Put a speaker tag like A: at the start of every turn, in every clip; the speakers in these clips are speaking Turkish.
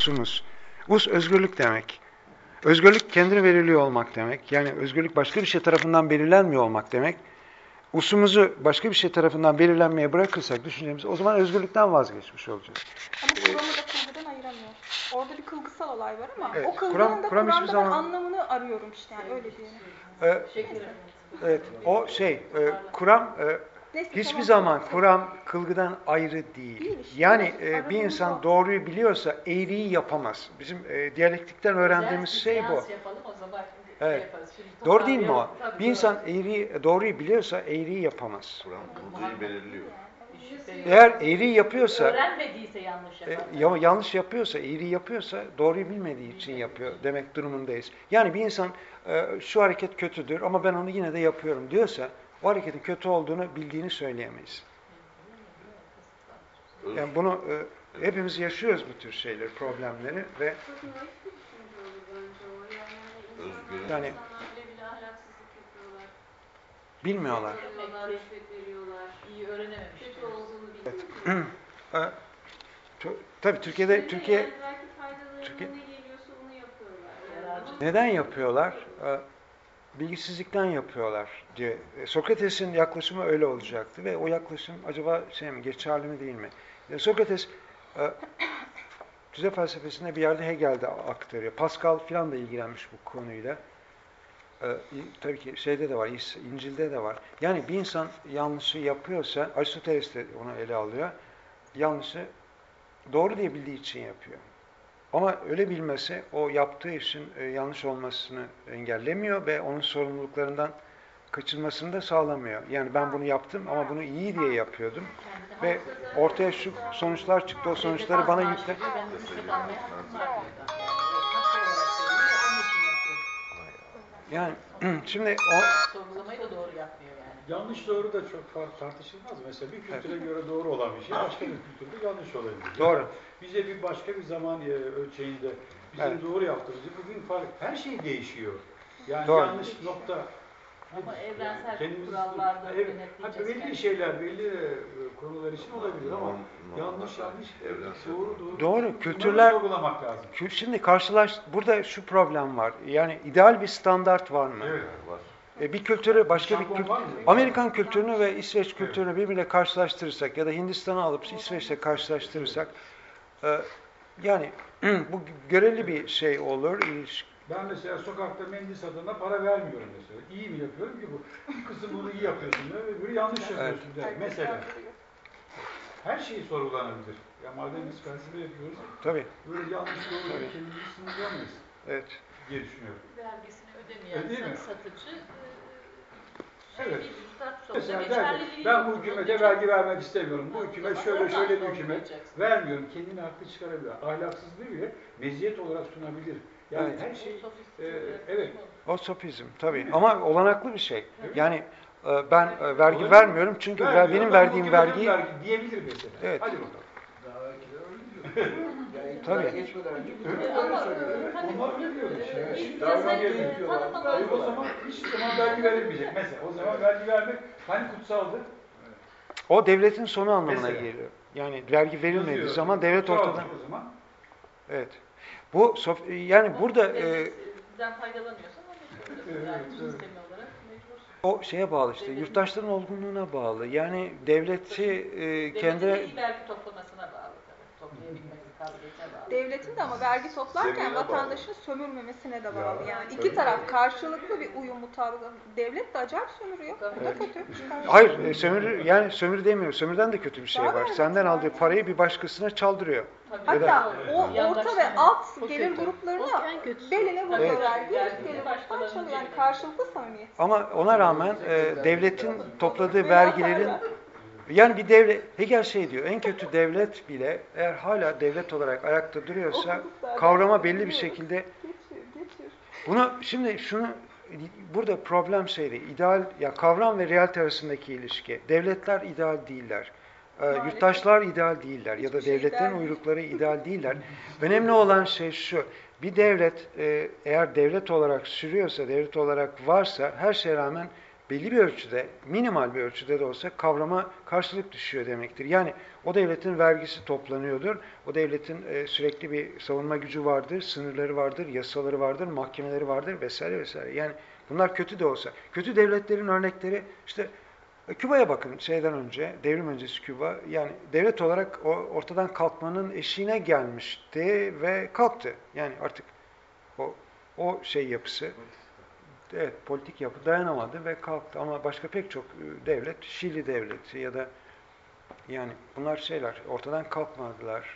A: Usumuz. Us özgürlük demek. Özgürlük kendine veriliyor olmak demek. Yani özgürlük başka bir şey tarafından belirlenmiyor olmak demek. Usumuzu başka bir şey tarafından belirlenmeye bırakırsak düşüncemizi o zaman özgürlükten vazgeçmiş olacağız.
B: Ama kuramı da kılgıdan ayıramıyor. Orada bir kılgısal olay var ama
A: evet,
B: o kılgının da Kur'an'da
A: zaman...
B: anlamını arıyorum işte yani öyle diyelim.
A: Evet, o Kur'an hiçbir zaman Kur'an kılgıdan ayrı değil. Yani bir insan doğruyu biliyorsa eğriyi yapamaz. Bizim diyalektikten öğrendiğimiz şey bu. Evet. Doğru değil mi o? Bir insan doğruyu biliyorsa eğriyi yapamaz.
C: Kur'an kılgıyı belirliyor.
A: Eğer eğriyi yapıyorsa,
D: öğrenmediyse yanlış yapar.
A: Yanlış yapıyorsa, eğriyi yapıyorsa doğruyu bilmediği için yapıyor demek durumundayız. Yani bir insan şu hareket kötüdür ama ben onu yine de yapıyorum diyorsa o hareketin kötü olduğunu bildiğini söyleyemeyiz. Yani bunu hepimiz yaşıyoruz bu tür şeyleri, problemleri ve yani bilmiyorlar.
D: İyi öğrenememiş.
A: Evet. Tabii Türkiye neden yapıyorlar? Bilgisizlikten yapıyorlar diye. Sokrates'in yaklaşımı öyle olacaktı ve o yaklaşım acaba geçerli mi değil mi? Sokrates düze felsefesinde bir yerde Hegel'de aktarıyor. Pascal filan da ilgilenmiş bu konuyla. Tabii ki şeyde de var, İncil'de de var. Yani bir insan yanlışı yapıyorsa, Aristoteles de onu ele alıyor. Yanlışı doğru diye bildiği için yapıyor. Ama öyle bilmesi o yaptığı işin yanlış olmasını engellemiyor ve onun sorumluluklarından kaçınmasını da sağlamıyor. Yani ben bunu yaptım ama bunu iyi diye yapıyordum ve ortaya şu sonuçlar çıktı. O sonuçları bana yükle. Yani şimdi o
D: sorgulamayı da doğru yapmıyor yani.
E: Yanlış doğru da çok tartışılmaz. Mesela bir kültüre göre doğru olan bir şey başka bir kültürde yanlış olabilir.
A: Doğru.
E: Yani bize bir başka bir zaman ölçeğinde bizim doğru yaptığımızı bugün her şey değişiyor. Yani
A: doğru.
E: Yanlış nokta.
D: Ama evrensel kurallarda
E: belli şeyler, belli konular için olabilir ama yanlış doğru.
A: Doğru. Kültürler
E: sorgulamak lazım.
A: Şimdi burada şu problem var. Yani ideal bir standart var mı?
E: Evet,
C: var.
A: Bir kültürü başka bir Amerikan kültürünü ve İsveç kültürünü birbiriyle karşılaştırırsak ya da Hindistan'ı alıp İsveç'le karşılaştırırsak yani bu göreli bir şey olur.
E: Ben mesela sokakta mendil satana para vermiyorum mesela. İyi mi yapıyorum ki bu? Bir kısım bunu iyi yapıyorsun diyor, öbürü yanlış yapıyorsun der. Mesela. Her şeyi sorgulanabilir. Ya madem biz felsefe yapıyoruz,
A: tabii.
E: Böyle yanlış doğru kendimizi sınırlayamayız.
A: Evet.
E: Diye düşünüyorum.
D: Vergisini ödemeyen satıcı
E: evet. Mesela ben bu hükümete vergi vermek istemiyorum. Bu hükümet şöyle bir hükümet. Vermiyorum. Kendini haklı çıkarabilir. Ahlaksızlığı bile meziyet olarak sunabilir. Yani evet. Her şey evet.
A: O sofizm tabii. Ama olanaklı bir şey. Evet. Yani ben vergi vermiyorum çünkü benim verdiğim vergiyi
E: diyebilir mesela.
A: Evet.
E: Hadi bakalım.
C: Daha belki de öyle diyor. Yani
A: tabii.
C: Geçmeden önce
E: öyle söylüyor. Onlar öyle diyor işte. Şimdi o zaman hiç zaman vergi verilmeyecek. Mesela o zaman vergi vermek hani kutsaldı?
A: O devletin sonu anlamına geliyor. Yani vergi verilmediği zaman devlet ortadan.
E: O zaman.
A: Evet. Bu yani burada
D: faydalanıyorsan
A: o şeye bağlı işte, yurttaşların olgunluğuna bağlı. Yani devleti kendi
D: vergi toplamasına bağlı tabii. Toplayabilmesi kabiliyetine bağlı.
B: Devletin de ama vergi toplarken vatandaşın sömürmemesine de bağlı. Yani iki taraf karşılıklı bir uyum mutabık. Devlet de acayip sömürüyor. Bu da kötü.
A: Hayır, sömürü demiyor. Sömürden de kötü bir şey var. Senden aldığı parayı bir başkasına çaldırıyor.
B: Hatta o orta ve alt gelir gruplarına beline vuruyor vergi. Üst gelir gruplarına çalıyor. Yani karşılıklı samimiyet.
A: Ama ona rağmen devletin topladığı vergilerin yani bir devlet, Hegel şey diyor, en kötü devlet bile eğer hala devlet olarak ayakta duruyorsa kavrama belli bir şekilde burada problem ideal ya kavram ve realite arasındaki ilişki. Devletler ideal değiller. Yurttaşlar ideal değiller ya da devletlerin uyrukları ideal değiller. Önemli olan şey şu, bir devlet eğer devlet olarak sürüyorsa, devlet olarak varsa her şeye rağmen belli bir ölçüde, minimal bir ölçüde de olsa kavrama karşılık düşüyor demektir. Yani o devletin vergisi toplanıyordur, o devletin sürekli bir savunma gücü vardır, sınırları vardır, yasaları vardır, mahkemeleri vardır vesaire vesaire. Yani bunlar kötü de olsa. Kötü devletlerin örnekleri işte Küba'ya bakın şeyden önce, devrim öncesi Küba, yani devlet olarak ortadan kalkmanın eşiğine gelmişti ve kalktı. Yani artık o şey yapısı, evet, politik yapı dayanamadı ve kalktı. Ama başka pek çok devlet, Şili devleti ya da yani bunlar şeyler, ortadan kalkmadılar.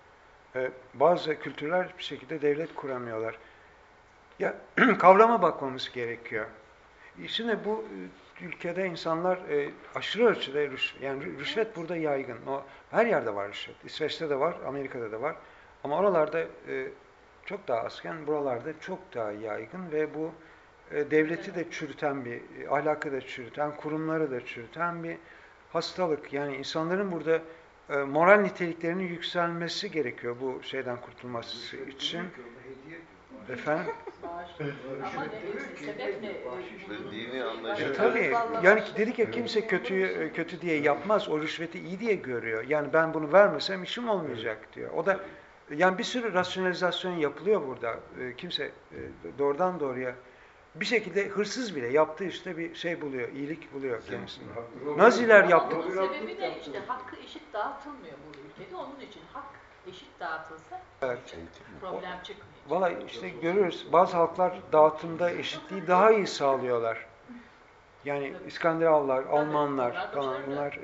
A: Bazı kültürler bir şekilde devlet kuramıyorlar. Ya kavrama bakmamız gerekiyor. Şimdi bu ülkede insanlar aşırı ölçüde rüşvet burada yaygın. Her yerde var rüşvet. İsveç'te de var, Amerika'da da var. Ama oralarda çok daha azken buralarda çok daha yaygın ve bu devleti de çürüten bir, ahlakı da çürüten, kurumları da çürüten bir hastalık. Yani insanların burada moral niteliklerinin yükselmesi gerekiyor bu şeyden kurtulması için. Efendim?
D: Ama sebep ne?
C: Dini anlayışı.
A: Tabii. Yani dedik ya kimse kötüyü kötü diye yapmaz. O rüşveti iyi diye görüyor. Yani ben bunu vermesem işim olmayacak diyor. O da yani bir sürü rasyonalizasyon yapılıyor burada. Kimse doğrudan doğruya bir şekilde hırsız bile yaptığı işte bir şey buluyor, iyilik buluyor kendisine. Naziler yaptı.
D: Bunun sebebi de işte hakkı eşit dağıtılmıyor bu ülkede. Onun için hak eşit dağıtılsa problem çıkmıyor.
A: Valla işte görüyoruz bazı halklar dağıtımda eşitliği daha iyi sağlıyorlar. Yani İskandinavlar, Almanlar falan bunlar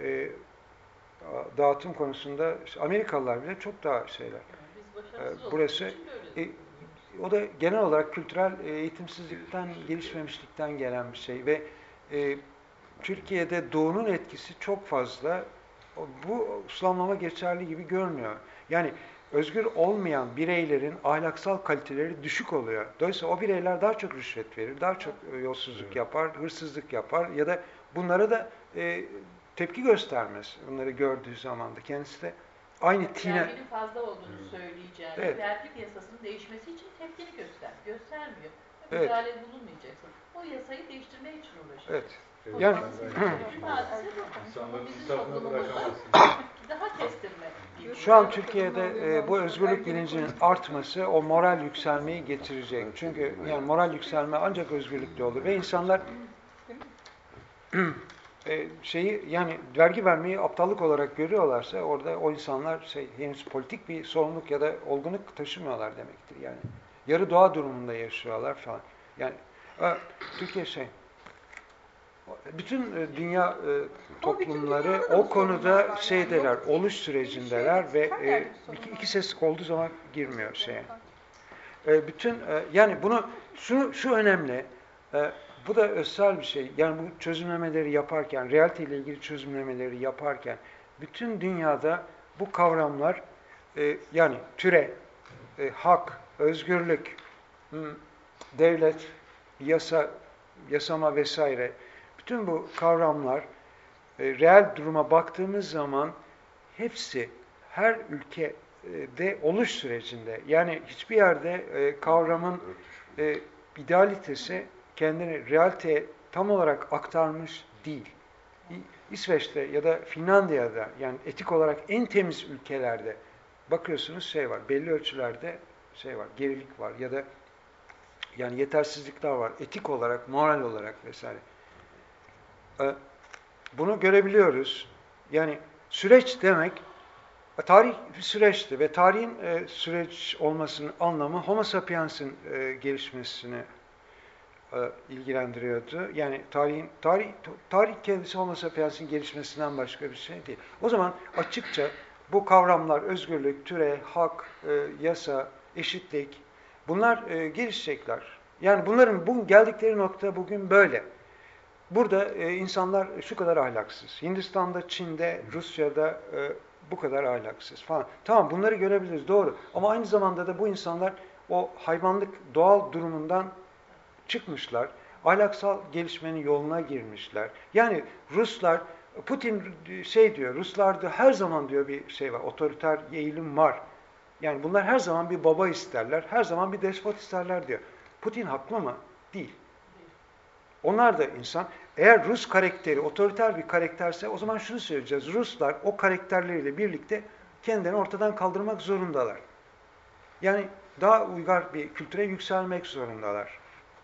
A: dağıtım konusunda Amerikalılar bile çok daha şeyler. Burası o da genel olarak kültürel eğitimsizlikten, gelişmemişlikten gelen bir şey ve Türkiye'de Doğu'nun etkisi çok fazla. Bu sulamlama geçerli gibi görmüyor. Yani özgür olmayan bireylerin ahlaksal kaliteleri düşük oluyor. Dolayısıyla o bireyler daha çok rüşvet verir, daha çok yolsuzluk yapar, hırsızlık yapar ya da bunlara da tepki göstermez. Bunları gördüğü zaman da kendisi de aynı tine...
D: Verginin fazla olduğunu söyleyeceğim.
A: Evet.
D: Vergi yasasının değişmesi için tepkini göstermiyor.
A: Evet.
D: Müdahale bulunmayacaksın. O yasayı değiştirmek için uğraşıyor.
A: Evet. Yani
E: İnsanların insafını bırakamazsın.
D: daha kestirme.
A: şu an Türkiye'de bu özgürlük bilincinin artması o moral yükselmeyi getirecek. Çünkü yani moral yükselme ancak özgürlükle olur ve insanlar yani vergi vermeyi aptallık olarak görüyorlarsa orada o insanlar henüz politik bir sorumluluk ya da olgunluk taşımıyorlar demektir. Yani yarı doğa durumunda yaşıyorlar falan. Yani Türkiye bütün dünya toplumları o konuda şeydeler, oluş sürecindeler ve iki ses olduğu zaman girmiyor şeye. Yani bunu şu önemli. Bu da özsel bir şey. Yani bu çözümlemeleri yaparken, realite ile ilgili çözümlemeleri yaparken bütün dünyada bu kavramlar yani türe, hak, özgürlük, devlet, yasama vesaire bütün bu kavramlar reel duruma baktığımız zaman hepsi her ülkede oluş sürecinde. Yani hiçbir yerde kavramın idealitesi kendini realiteye tam olarak aktarmış değil. İsveç'te ya da Finlandiya'da yani etik olarak en temiz ülkelerde bakıyorsunuz var. Belli ölçülerde var. Gerilik var ya da yani yetersizlikler var. Etik olarak, moral olarak vesaire. Bunu görebiliyoruz. Yani süreç demek tarih bir süreçti ve tarihin süreç olmasının anlamı Homo sapiens'in gelişmesini ilgilendiriyordu. Yani tarih kendisi Homo sapiens'in gelişmesinden başka bir şey değil. O zaman açıkça bu kavramlar özgürlük, türe, hak, yasa, eşitlik bunlar gelişecekler. Yani bunların geldikleri nokta bugün böyle. Burada insanlar şu kadar ahlaksız. Hindistan'da, Çin'de, Rusya'da bu kadar ahlaksız falan. Tamam bunları görebiliriz doğru. Ama aynı zamanda da bu insanlar o hayvanlık doğal durumundan çıkmışlar. Ahlaksal gelişmenin yoluna girmişler. Yani Ruslar, Putin diyor, Ruslarda her zaman diyor bir şey var, otoriter eğilim var. Yani bunlar her zaman bir baba isterler, her zaman bir despot isterler diyor. Putin haklı mı? Değil. Onlar da insan. eğer Rus karakteri otoriter bir karakterse o zaman şunu söyleyeceğiz. Ruslar o karakterleriyle birlikte kendilerini ortadan kaldırmak zorundalar. Yani daha uygar bir kültüre yükselmek zorundalar.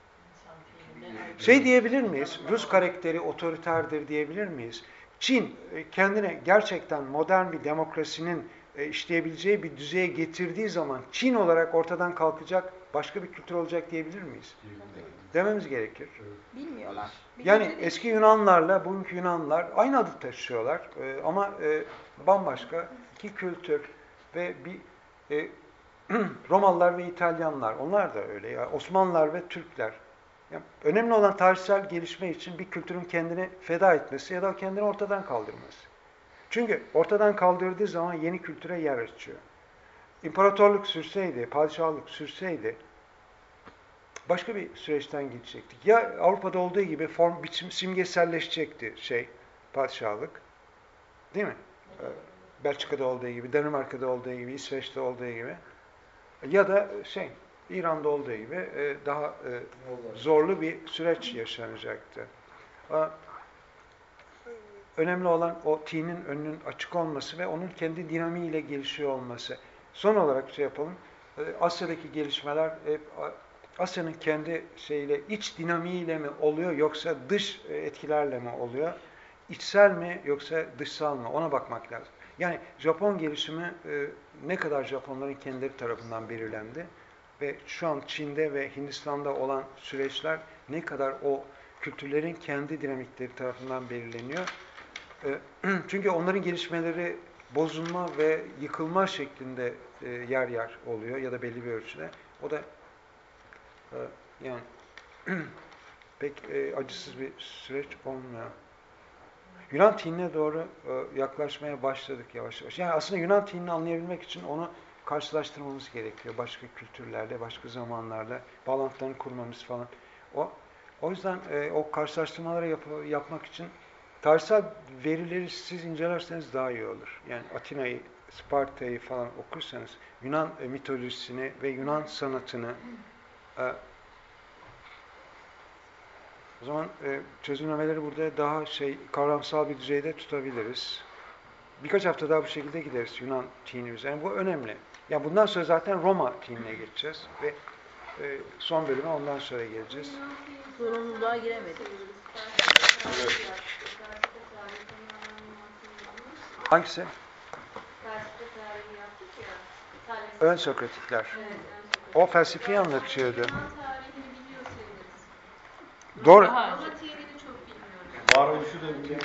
A: Şey diyebilir miyiz? Rus karakteri otoriterdir diyebilir miyiz? Çin kendine gerçekten modern bir demokrasinin işleyebileceği bir düzeye getirdiği zaman Çin olarak ortadan kalkacak, başka bir kültür olacak diyebilir miyiz? Dememiz gerekir.
B: Bilmiyorlar.
A: Yani eski Yunanlarla bugünkü Yunanlar aynı adı taşıyorlar ama bambaşka iki kültür ve bir Romalılar ve İtalyanlar, onlar da öyle. Yani Osmanlılar ve Türkler. Yani önemli olan tarihsel gelişme için bir kültürün kendini feda etmesi ya da kendini ortadan kaldırması. Çünkü ortadan kaldırdığı zaman yeni kültüre yer açıyor. İmparatorluk sürseydi, padişahlık sürseydi başka bir süreçten gidecektik. Ya Avrupa'da olduğu gibi form, biçim, simgeselleşecekti padişahlık. Değil mi? Belçika'da olduğu gibi, Danimarka'da olduğu gibi, İsveç'te olduğu gibi. Ya da İran'da olduğu gibi daha zorlu bir süreç yaşanacaktı. Önemli olan o tinin önünün açık olması ve onun kendi dinamiğiyle gelişiyor olması. Son olarak yapalım. Asya'daki gelişmeler Asya'nın kendi iç dinamiğiyle mi oluyor yoksa dış etkilerle mi oluyor? İçsel mi yoksa dışsal mı? Ona bakmak lazım. Yani Japon gelişimi ne kadar Japonların kendileri tarafından belirlendi ve şu an Çin'de ve Hindistan'da olan süreçler ne kadar o kültürlerin kendi dinamikleri tarafından belirleniyor. Çünkü onların gelişmeleri bozulma ve yıkılma şeklinde yer yer oluyor ya da belli bir ölçüde. O da yani pek acısız bir süreç olmuyor. Yunan tinine doğru yaklaşmaya başladık yavaş yavaş. Yani aslında Yunan tinini anlayabilmek için onu karşılaştırmamız gerekiyor. Başka kültürlerle, başka zamanlarla bağlantılarını kurmamız falan. O yüzden o karşılaştırmaları yapmak için tarihsel verileri siz incelerseniz daha iyi olur. Yani Atina'yı, Sparta'yı falan okursanız Yunan mitolojisini ve Yunan sanatını o zaman çözümlemeleri burada daha kavramsal bir düzeyde tutabiliriz. Birkaç hafta daha bu şekilde gideriz Yunan tini üzerine. Bu önemli. Yani bundan sonra zaten Roma tinine geçeceğiz ve son bölüme ondan sonra geleceğiz.
D: Sorumluluğa giremedik.
A: Hangisi? Ön Sokratikler. O felsefeyi anlatıyordu. Doğru.
F: Varoluşu da